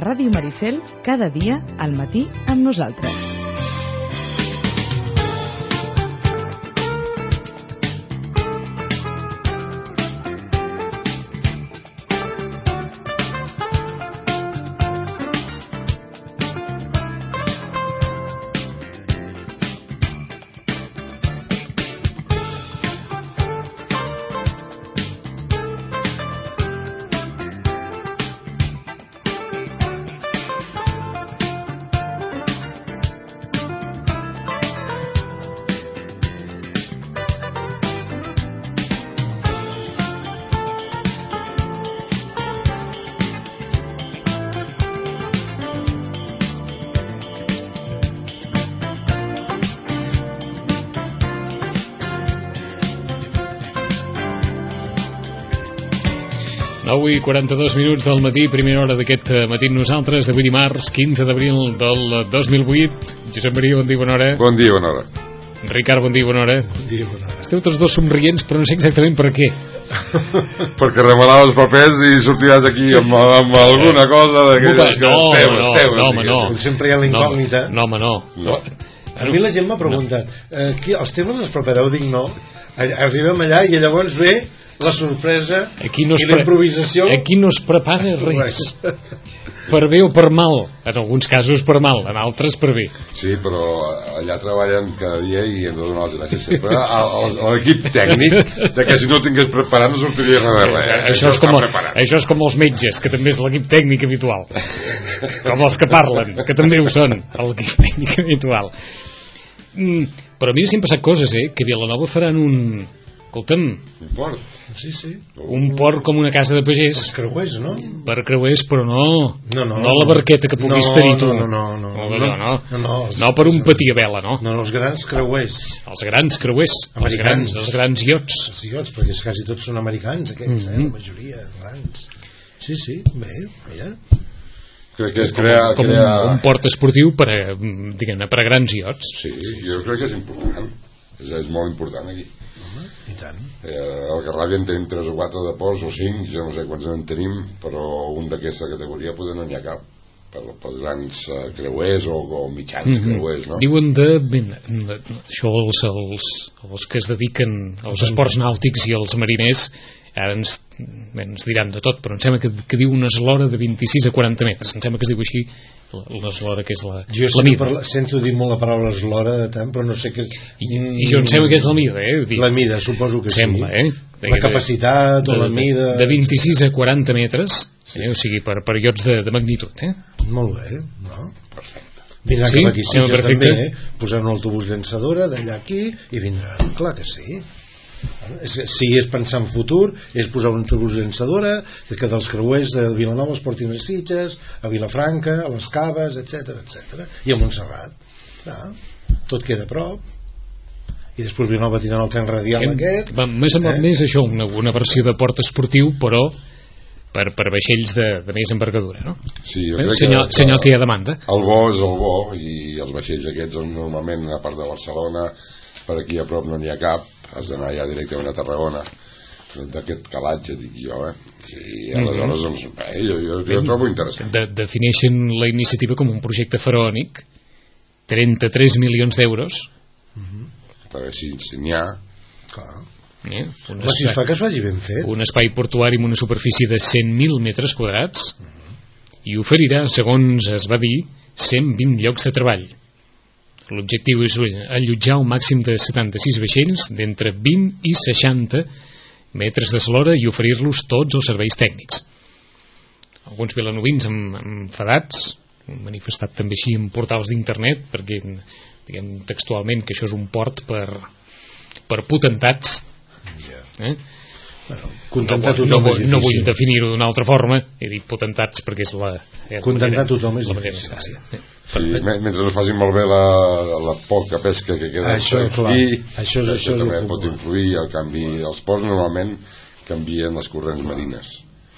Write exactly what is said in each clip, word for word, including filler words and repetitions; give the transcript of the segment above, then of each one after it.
Ràdio Maricel, cada dia al matí amb nosaltres. nou i quaranta-dos minuts del matí, primera hora d'aquest matí amb nosaltres, d'avui dimarts, quinze d'abril del dos mil vuit. Josep Maria, bon dia, bona hora. Bon dia, bona hora. Ricard, bon dia, bona hora. Bon dia, bona hora. Esteu tots dos somrients, però no sé exactament per què. Perquè remenava els papers i sortiràs aquí amb, amb alguna cosa de que... No, esteu, no, esteu, no, home, no. Sempre hi ha la incògnita. No, home, no. No. A mi la gent m'ha preguntat, eh, qui, els temes els prepareu? Dic no. Arribem allà i llavors ve la sorpresa aquí no i la improvisació. Aquí no es prepara res. Per bé o per mal. En alguns casos per mal, en altres per bé. Sí, però allà treballen cada dia i hem de donar les gràcies sempre a, a, a l'equip tècnic de que si no tingués preparat no sortiria res de res. Eh, això, és com, això és com els metges, que també és l'equip tècnic habitual. Com els que parlen, que també ho són, l'equip tècnic habitual. Mm, però a mi s'han passat coses, eh? Que a Vilanova faran un... Escolta'm, un port. Sí, sí. Un port com una casa de pagès. Els creuers, no? Per creuers, però no. No, no. No la barqueta que puguis no, tenir tu. No, no, no. No, no, no, no. no, no, els, no per un patir a vela, no? No, els grans creuers. Els grans creuers. Els grans, els grans iots. Els iots, perquè quasi tots són americans, aquests, mm-hmm. eh? La majoria, grans. Sí, sí, bé, ja. Crec que és crear... Com, com crear... un, un port esportiu per a, diguem-ne, per a grans iots. Sí, jo crec que és important. És, és molt important aquí. I tant. Eh, al Garràbia en tenim tres o quatre de ports o cinc, jo no sé quants en tenim, però un d'aquesta categoria poder no n'hi ha cap per, pels grans uh, creuers o, o mitjans mm-hmm. creuers, no? Diuen de, ben, de això els, els, els que es dediquen als esports nàutics i als mariners ara ens, ens diran de tot, però em sembla que, que diu una eslora de vint-i-sis a quaranta metres, em sembla que es diu així l'eslora, que és la, jo la mida. Jo sento dir molt la paraula eslora de tant, però no sé què és... I, i jo em sembla que és la mida, eh? Dic, la mida, suposo que sembla, sí. Eh? La capacitat de, o la mida... De, de vint-i-sis a quaranta metres, sí. eh? O sigui, per periods de, de magnitud, eh? Molt bé, no? Perfecte. Vindran sí? cap aquí, sí, també, eh? Posar un autobús llançadora d'allà aquí i vindran, clar que sí. Si és pensar en futur, és posar un autobús llançadora que dels creuers de Vilanova es portin a Sitges, a Vilafranca, a les Caves, etc etc. I a Montserrat. Ah, tot queda a prop. I després Vilanova tirant el tren radial Hem, aquest. Va, més o eh? Més això, una, una versió de port esportiu, però per, per vaixells de, de més envergadura, no? Sí, jo eh? crec senyal, que, senyal que hi ha demanda. El bo és el bo, i els vaixells aquests normalment a part de Barcelona, per aquí a prop no n'hi ha cap, has d'anar ja directament a Tarragona d'aquest calatge, dic jo, eh? Sí, aleshores, doncs, eh, jo, jo, jo trobo interessant. De, defineixen la iniciativa com un projecte faraònic, trenta-tres milions d'euros. Uh-huh. Perquè si, si n'hi ha... Clar. Eh? Un, espai, si fa que es vagi ben fet. Un espai portuari amb una superfície de cent mil metres quadrats uh-huh. i oferirà, segons es va dir, cent vint llocs de treball. L'objectiu és allotjar un màxim de setanta-sis vaixells d'entre vint i seixanta metres d'eslora i oferir-los tots els serveis tècnics. Alguns vilanovins enfadats han manifestat també així en portals d'internet perquè diguem textualment que això és un port per, per potentats. Eh? Bueno, contentar no, tothom no, és no, no vull definir-ho d'una altra forma, he dit potentats perquè és la... Eh, contentar tothom és la difícil. Eh? Sí, mentre no facin malbé la, la poca pesca que queda això, aquí, clar. Això, és, això això també pot influir. El canvi, els ports normalment canvien les corrents marines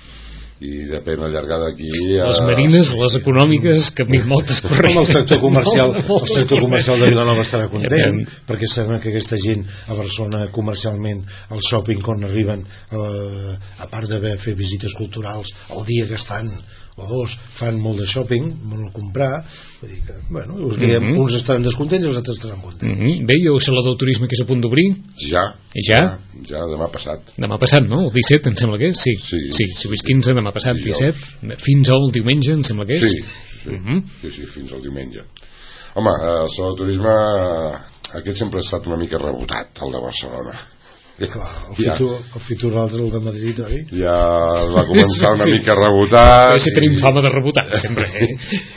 i depèn la llargada aquí a... les marines, les econòmiques canvien moltes corrents. Com el sector comercial el sector comercial de Vilanova estarà content perquè saben que aquesta gent a Barcelona comercialment al shopping quan arriben eh, a part d'haver fet visites culturals el dia que estan o dos fan molt de shopping, molt comprar, vull dir que, bueno, us veiem, mm -hmm. uns estaran descontents i els altres estaran contents. Mm -hmm. Veieu el Saló del Turisme que és a punt d'obrir? Ja, ja, ja, ja, demà passat. Demà passat, no? El disset, em sembla que és? Sí, sí, sí si avui és quinze, demà passat, dijous. disset, fins al diumenge, em sembla que és? Sí, sí, mm -hmm. sí, sí, fins al diumenge. Home, el Saló del Turisme, aquest sempre ha estat una mica rebotat, el de Barcelona. Clar, el Fitur, ja. el Fitur l'altre, el de Madrid, oi? Ja va començar una sí. mica rebotat. Sí, tenim fama de rebotat, sempre. Eh?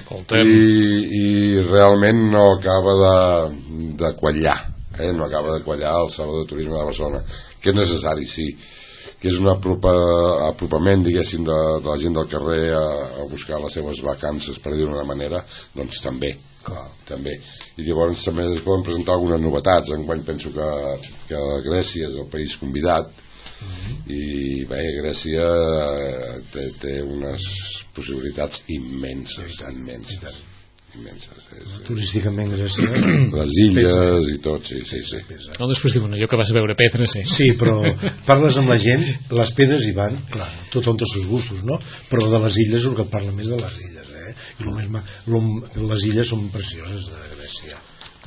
I, I realment no acaba de, de quallar, eh? no acaba de quallar el Saló de Turisme de Barcelona, que és necessari, sí, que és un apropa, apropament, diguéssim, de, de la gent del carrer a, a buscar les seves vacances, per dir-ho d'una manera, doncs també. Clar, també. I llavors també es poden presentar algunes novetats. Enguany penso que, que Grècia és el país convidat, mm-hmm. i bé, Grècia té, té unes possibilitats immenses, I tant, immenses, i tant. immenses. És, turísticament Grècia, les illes pesa. I tot, sí, sí, sí. No, després diuen allò que vas a veure Petra, sí. Sí, però parles amb la gent, les pedres hi van, clar, tothom té els seus gustos, no? Però de les illes el que parla més de les illes. I lo més, lo, les illes són precioses de Grècia,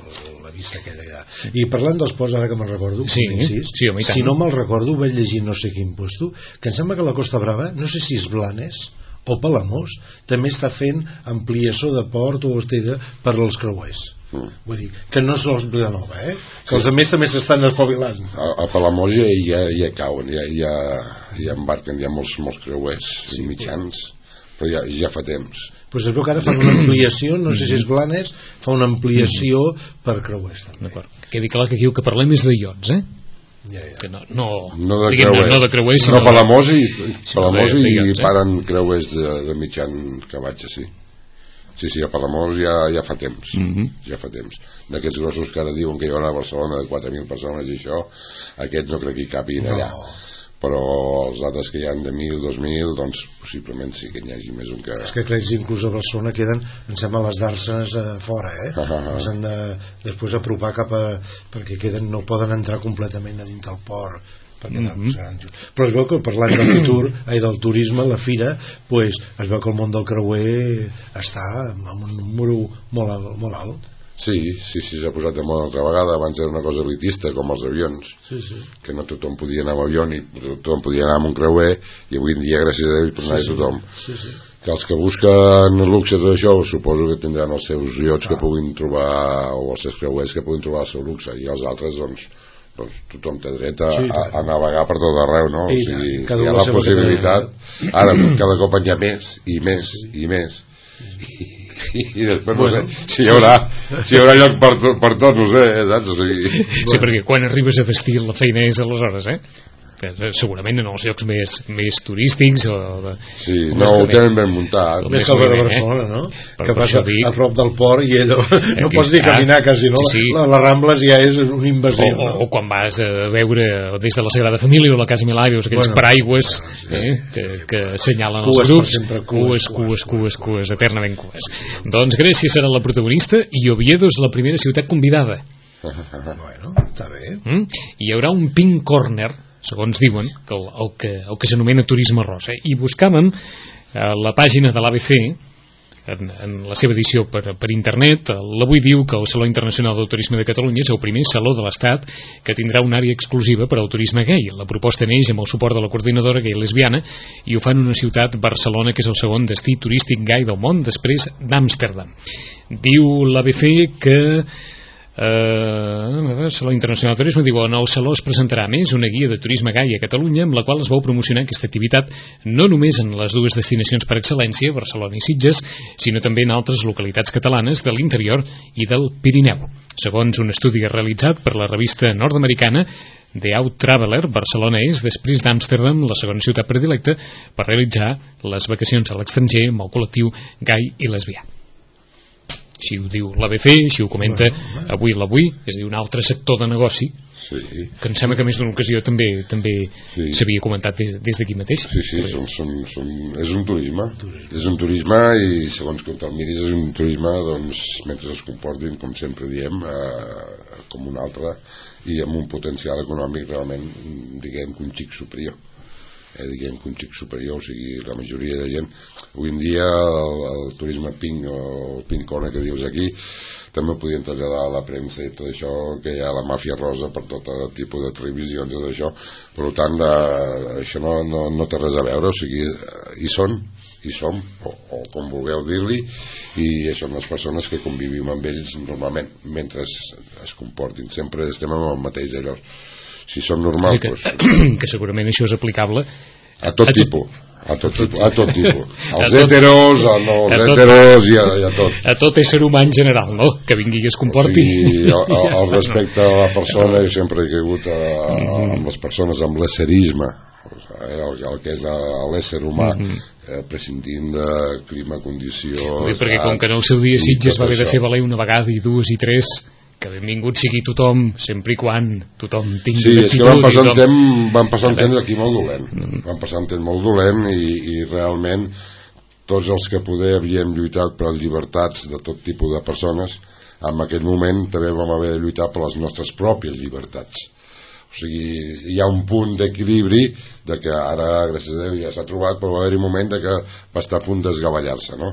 la vista aquella allà. I parlant dels ports, ara que me'n recordo, sí, incís, sí, home, si no me'l recordo, vaig llegir no sé quin puesto, que em sembla que la Costa Brava, no sé si és Blanes o Palamós, també està fent ampliació de port o estella per als creuers. Mm. Vull dir, que no sols Vilanova, eh? Que sí. Els altres també s'estan espavilant. A, a Palamós ja, ja, ja cauen, ja, ja, ja embarquen, hi ha molts, molts creuers sí, mitjans, però ja, ja fa temps. Pues es veu que ara fan una ampliació, no sé si és Blanes, fa una ampliació per creuers també. Quedi clar que aquí el que parlem és de iots, eh? Ja, ja. Que no, no, no, de creuers, no de creuers, sinó no, Palamós i, sinó Palamós de, de i iots, eh? paren creuers de, de mitjan cavatge, sí. Sí, sí, a Palamós ja, ja fa temps, mm-hmm. ja fa temps. D'aquests grossos que ara diuen que hi haurà a Barcelona de quatre mil persones i això, aquests no crec que hi capin no. allà. Però els altres que hi ha de mil, dos mil, doncs possiblement sí que n'hi hagi més un que... És que crec que inclús a Barcelona queden, em sembla, les darses eh, fora, eh? Uh -huh. Els han de després apropar cap a... perquè queden, no poden entrar completament a dins del port, perquè mm -hmm. però es veu que parlant del futur, ai, del turisme, la fira, pues, es veu que el món del creuer està amb un número molt alt, molt alt. Sí, sí, sí, s'ha posat de moda altra vegada. Abans era una cosa elitista, com els avions, sí, sí. que no tothom podia anar amb avió i tothom podia anar amb un creuer, i avui en dia, gràcies a Déu, pot anar sí, sí. tothom. Sí, sí. Que els que busquen el luxe tot això, suposo que tindran els seus iots ah. que puguin trobar, o els seus creuers que puguin trobar el seu luxe, i els altres, doncs, doncs tothom té dret a, sí, a, a navegar per tot arreu, no? I, o sigui, si hi ha la possibilitat, ara cada cop hi ha més, i més, i més. I, i després bueno, no sé si hi haurà, si hi haurà lloc per, to, per tots, no sé, saps? O sigui... Sí, perquè quan arribes a destí la feina és aleshores, eh? Segurament en els llocs més, més turístics o de, sí, no, ho tenen ben muntat més que el de Barcelona, eh? no? Per, que vas a, a prop del port i allò no pots ni caminar quasi, no? Sí, sí. La, les Rambles ja és una invasió, o, no? o, o quan vas a veure des de la Sagrada Família o la Casa Milà, veus aquells bueno, paraigües eh, que, que assenyalen els cues grups sempre, cues, cues, cues, cues, eternament cues. Doncs Grècia serà la protagonista i Oviedo és la primera ciutat convidada. Bueno, està bé. Mm? Hi haurà un pink corner, segons diuen, que el, el que, el que s'anomena turisme rosa, i buscàvem a la pàgina de l'A B C en, en la seva edició per, per internet. L'avui diu que el Saló Internacional del Turisme de Catalunya és el primer saló de l'Estat que tindrà una àrea exclusiva per al turisme gai. La proposta neix amb el suport de la coordinadora gai lesbiana i ho fan una ciutat, Barcelona, que és el segon destí turístic gai del món després d'Amsterdam. Diu l'A B C que Uh, el Saló Internacional de Turisme diu en el Saló es presentarà més una guia de turisme gai a Catalunya amb la qual es vol promocionar aquesta activitat no només en les dues destinacions per excel·lència, Barcelona i Sitges, sinó també en altres localitats catalanes de l'interior i del Pirineu. Segons un estudi realitzat per la revista nord-americana The Out Traveler, Barcelona és, després d'Amsterdam, la segona ciutat predilecta per realitzar les vacacions a l'estranger amb el col·lectiu gai i lesbià. Així ho diu l'A B C, així ho comenta bueno, avui l'Avui, és a dir, un altre sector de negoci sí. que em sembla que més d'una ocasió també també sí. s'havia comentat des, des d'aquí mateix. Sí, sí, són, són, són, és un turisme. turisme és un turisme i segons com te'l miris és un turisme, doncs, mentre es comportin, com sempre diem, eh, com un altre i amb un potencial econòmic realment, diguem, un xic superior. eh, diguem que un xic superior, o sigui, la majoria de gent avui en dia el, el turisme pink o el pink corner que dius aquí també ho podien traslladar a la premsa i tot això, que hi ha la màfia rosa per tot tipus de televisions i tot això, per tant eh, això no, no, no té res a veure, o sigui, hi són hi som, o, o com vulgueu dir-li, i són les persones que convivim amb ells normalment mentre es, es comportin, sempre estem amb el mateix allò, si són normals que, doncs, que segurament això és aplicable a tot a tipus a tot tipus, a tot tipus. A als tot- heteros, a no als a tot- heteros i a, i a tot, a tot ésser humà en general, no? Que vingui i es o comporti sigui, el, i ja el està, respecte a la persona, jo sempre he caigut a, a, amb les persones, amb l'esserisme, el, el que és l'ésser humà, eh, prescindint de clima, condició, Vull dir, perquè com edat, que en el seu dia i Sitges tot va haver de això. fer valer una vegada i dues i tres, que benvingut sigui tothom, sempre i quan tothom tingui Sí, és que van passar un tothom... temps, van passar un temps aquí molt dolent, van passar un temps molt dolent i, i realment tots els que poder havíem lluitat per les llibertats de tot tipus de persones, en aquell moment també vam haver de lluitar per les nostres pròpies llibertats. O sigui, hi ha un punt d'equilibri de que ara, gràcies a Déu, ja s'ha trobat, però va haver-hi un moment de que va estar a punt d'esgavallar-se, no?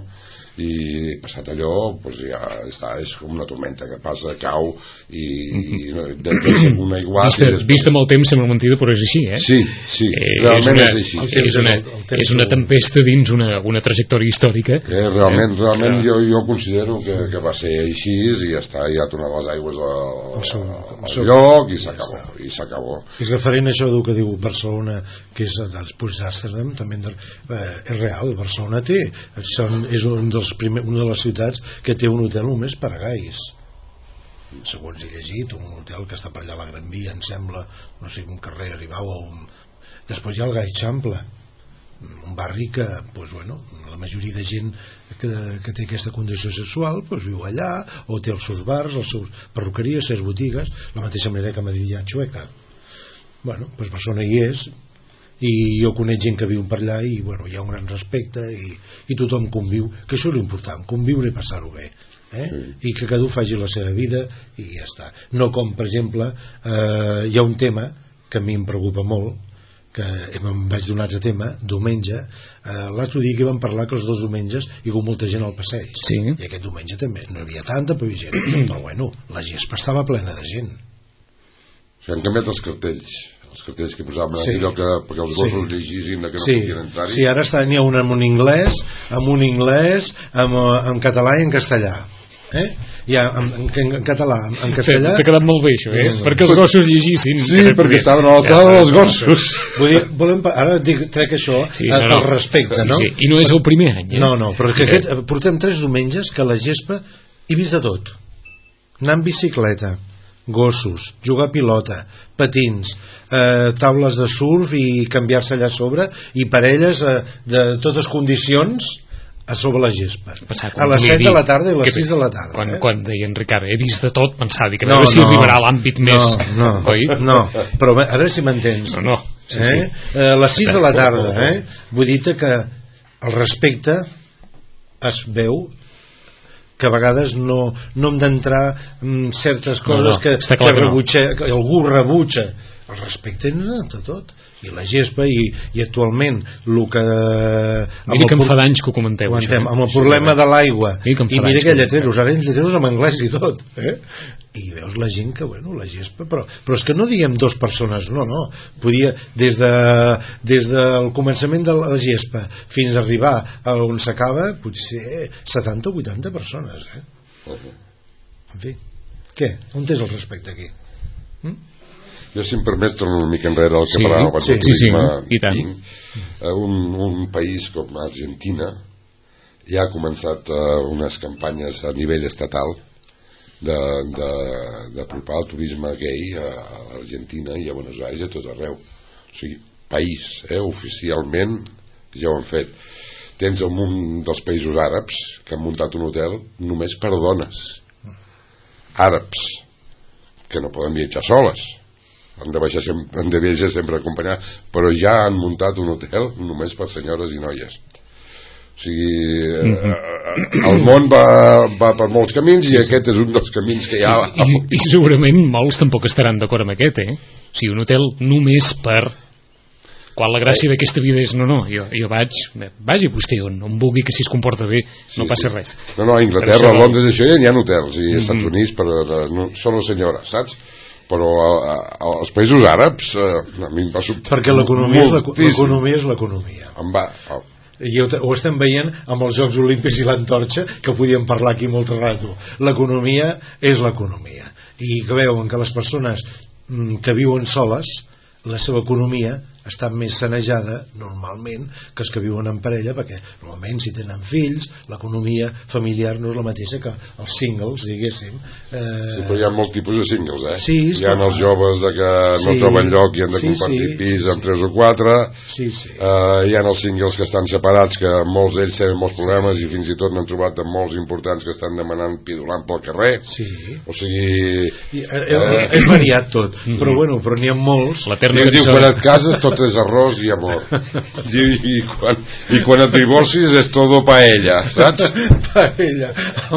I passat allò, doncs ja està, és com una tormenta que passa, cau i, i de, de un aiguat Vista, i després... vista amb el temps sembla mentida, però és així, eh? Sí, sí, Eh, realment és, una, és així. El temps és, una, és el- el temps és una segur. tempesta dins una, una trajectòria històrica. Que realment, realment jo, jo considero que, que va ser així i ja està, ja ha tornat les aigües al, Al seu- al, al seu- lloc i s'acabó, i s'acabó. És referent a això del que diu Barcelona, que és després d'Amsterdam, també eh, és real. Barcelona té, són, és un dels primer, una de les ciutats que té un hotel només per a gais. Segons he llegit, un hotel que està per allà a la Gran Via, em sembla, no sé, un carrer Aribau o un... Després hi ha el Gai Xample, un barri que, doncs, bueno, la majoria de gent que, que té aquesta condició sexual doncs, viu allà, o té els seus bars, les seus perruqueries, les seves botigues, la mateixa manera que a Madrid hi ha Chueca. Bueno, doncs Barcelona hi és, i jo conec gent que viu per allà i bueno, hi ha un gran respecte i, i tothom conviu, que això és l'important, conviure i passar-ho bé, eh? Sí. I que cadascú faci la seva vida i ja està. No com, per exemple, eh, hi ha un tema que a mi em preocupa molt, que em vaig donar altre tema, diumenge, eh, l'altre dia que vam parlar que els dos diumenges hi ha hagut molta gent al passeig, Sí. i aquest diumenge també no hi havia tanta, però hi havia gent, però bueno, la gespa estava plena de gent. O sigui, han canviat els cartells, els cartells que posaven Sí. aquí, allò que, perquè els gossos Sí. llegissin de que no Sí, podien entrar-hi. sí, ara està, n'hi ha un en anglès, amb un anglès, amb, eh, en català i en castellà. Eh? Hi ha en, en, en català, en castellà... T'ha quedat molt bé això, eh? Sí. Perquè els gossos llegissin. Sí, perquè estaven a l'alçada dels gossos. Vull dir, volem, pa- ara dic, trec això Sí, sí, no, no, no. pel respecte, Sí, no? sí. I no és el primer any, eh? No, no, però és que aquest, portem tres diumenges que a la gespa he vist de tot. Anar amb bicicleta, gossos, jugar a pilota, patins, eh, taules de surf i canviar-se allà a sobre, i parelles eh, de totes condicions a sobre la gespa. Pensar, A les set de la tarda i a les sis de la tarda. Quan, eh? quan deia en Ricard, he vist de tot, pensava, dic, a No, veure si no. arribarà a l'àmbit més... No, no, oi? no, però a veure si m'entens. No, no. Sí, eh? sí. Eh, a les sis de la tarda, eh? Vull dir-te que el respecte es veu que a vegades no, no hem d'entrar en certes coses No, no, que, està que, clar que no. rebutja, que algú rebutja. El respecte no de tot, i la gespa i, i actualment el que amb Mira que el em fa pro- d'anys que ho comenteu, ho això, entenem, eh? amb el problema de l'aigua Mira que em fa i mira d'anys que que ho lletreros, ara hi ha lletreros en anglès i tot, eh? I veus la gent que, bueno, la gespa, però, però és que no diguem dos persones, no, no, podia, des, de, des del començament de la gespa fins a arribar a on s'acaba, potser setanta o vuitanta persones, eh? En fi, què? On és el respecte aquí? Hm? Jo, si em permets, torno una mica enrere al que Sí, parlava abans sí, del sí, sí, turisme i tant. pink. Eh, un, un país com Argentina ja ha començat eh, unes campanyes a nivell estatal de, de, d'apropar el turisme gay a Argentina i a Buenos Aires i a tot arreu. O sigui, país, eh, oficialment ja ho han fet. Tens el munt dels països àrabs que han muntat un hotel només per dones àrabs que no poden viatjar soles, han de, baixar sempre, han de viatjar sempre acompanyats, però ja han muntat un hotel només per senyores i noies. O sigui, mm-hmm. el món va, va per molts camins i aquest és un dels camins que hi ha. I, i segurament molts tampoc estaran d'acord amb aquest, eh? O sigui, un hotel només per quan la gràcia d'aquesta vida és no, no, jo, jo vaig vagi vostè on, on vulgui, que si es comporta bé no sí, passa sí. res. No, no, a Inglaterra, a Londres, això ja n'hi ha hotels, i als Mm-hmm. Estats Units per, no, solo senyora, saps? Però a, a, als països àrabs eh, a mi em va sobtar perquè l'economia és l'eco- moltíssim. l'economia és l'economia. Em va... Oh. I ho, ho estem veient amb els Jocs Olímpics i l'Antorxa, que podíem parlar aquí molt rato. L'economia és l'economia, i que veuen que les persones mm, que viuen soles, la seva economia està més sanejada normalment que els que viuen en parella, perquè normalment si tenen fills l'economia familiar no és la mateixa que els singles, diguéssim. eh... Sí, però hi ha molts tipus de singles, eh? Sí, hi ha els joves de que no sí, troben lloc i han de sí, compartir sí, pis sí, amb tres o quatre. sí, sí. Uh, hi ha els singles que estan separats, que molts d'ells tenen molts problemes, i fins i tot n'han trobat de molts importants que estan demanant pidolant pel carrer. Sí. O sigui... I, eh, eh, és variat tot, mm-hmm. però bueno, però n'hi ha molts. L'eterna I diu, cançó. quan et cases tot és arròs i amor. I, i, quan, i quan et divorcis és todo paella, saps? Paella.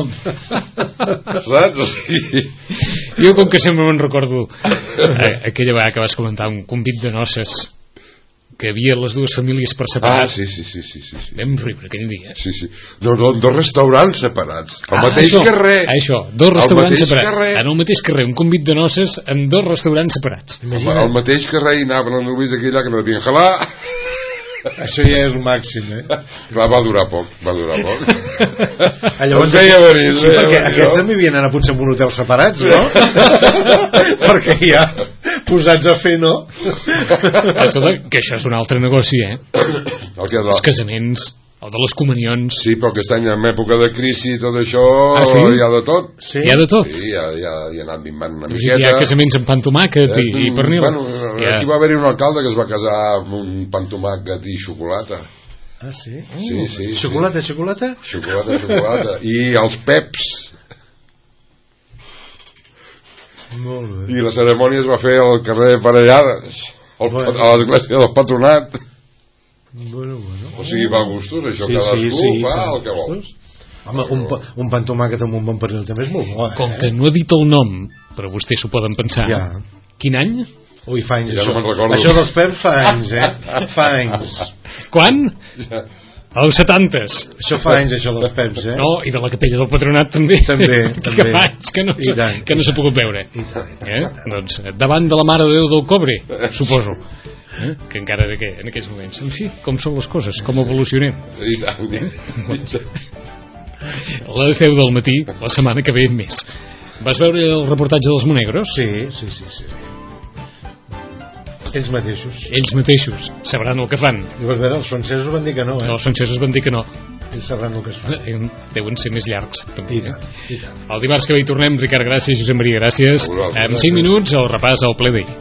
Saps? O sigui... Jo, com que sempre me'n recordo eh, aquella vegada que vas comentar un convit de noces que havia les dues famílies per separat. Ah, sí, sí, sí, sí, sí, sí. Vam riure aquell dia. Sí, sí. No, no, dos restaurants separats. Al Ah, mateix això, carrer. Això, dos restaurants mateix separats. carrer. En el mateix carrer, un convit de noces en dos restaurants separats. Home, al mateix carrer hi anaven els nuvis aquella que no devien jalar. Això ja és el màxim, eh? Va, va durar poc, va durar poc. Ah, llavors, Em veia venir, sí, veia perquè venir, aquests no? també havien anat potser en un hotel separats, no? Perquè ja posats a fer, no? Escolta, que això és un altre negoci, eh? El que Els casaments, el de les comunions. Sí, però aquest any en època de crisi i tot això Ah, sí? hi ha de tot. Sí? Hi ha de tot. Sí, ja, ja, ja ha anat minvant una Hi miqueta. ha casaments amb pa amb tomàquet i, i pernil. Bueno, Ja. aquí va haver-hi un alcalde que es va casar amb un pa amb tomàquet i xocolata. Ah, sí? Sí, sí, sí. Xocolata, xocolata? Xocolata, xocolata. I els peps. Molt bé. I la cerimònia es va fer al carrer de Parellades, al, Bueno. a l'església del Patronat. Bueno, bueno. O sigui, va a gustos, això Sí, cadascú sí, sí, fa clar. el que vol. Home, un, pa, un pa amb tomàquet amb un bon pernil també és molt bo, eh? Com que no ha dit el nom, però vostès s'ho poden pensar. Ja. Quin any? Ui, fa anys, Ja això. no me'n recordo. Això dels peps fa anys, eh? Fa anys. Quan? Ja. Als setantes. Això fa anys, això dels peps, eh? No, i de la capella del Patronat també. També, que també. fa anys que no, I tant, que no s'ha pogut veure. I tant, i tant, Eh? i tant. Doncs davant de la Mare de Déu del Cobre, suposo. Eh? Que encara era que, en aquells moments. En fi, com són les coses, com evolucionem. I tant, i tant. A les deu del matí, la setmana que ve més. Vas veure el reportatge dels Monegros? Sí, sí, sí, sí. Ells mateixos. Ells mateixos sabran el que fan. I vas veure, els francesos van dir que no, eh? Els francesos van dir que no. Ells sabran el que es fa. Eh, Deuen ser més llargs, també. I tant, i tant. El dimarts que ve hi tornem. Ricard, gràcies. Josep Maria, gràcies. A vosaltres, En gràcies. cinc minuts el repàs al ple d'ahir.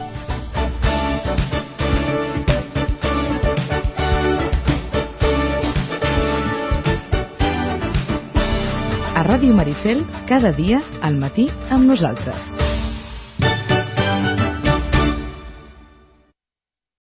A Ràdio Maricel, cada dia al matí amb nosaltres.